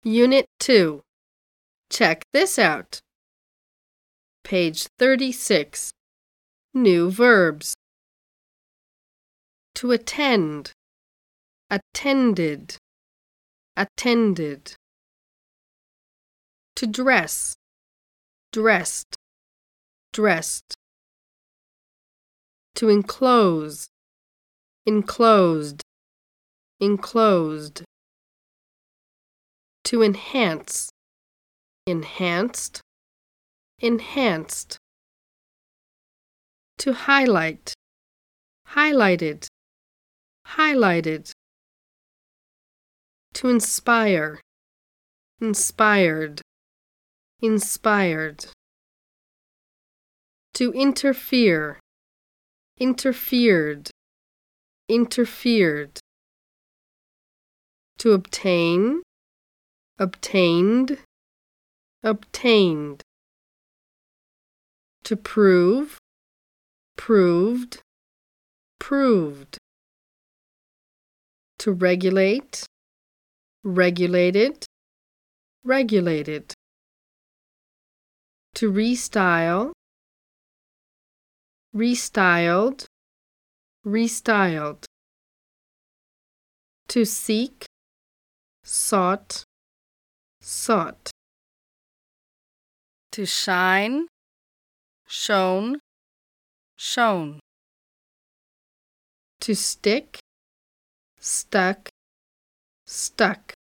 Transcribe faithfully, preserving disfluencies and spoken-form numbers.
Unit two. Check this out. Page thirty-six. New verbs. To attend. Attended. Attended. To dress. Dressed. Dressed. To enclose. Enclosed. Enclosed. To enhance. Enhanced. Enhanced. To highlight. Highlighted. Highlighted. To inspire. Inspired. Inspired. To interfere. Interfered. Interfered. To obtain. Obtained. Obtained. To prove. Proved. Proved. To regulate. Regulated. Regulated. To restyle. Restyled. Restyled. To seek. Sought. Sought. To shine. Shone. Shone. To stick. Stuck. Stuck.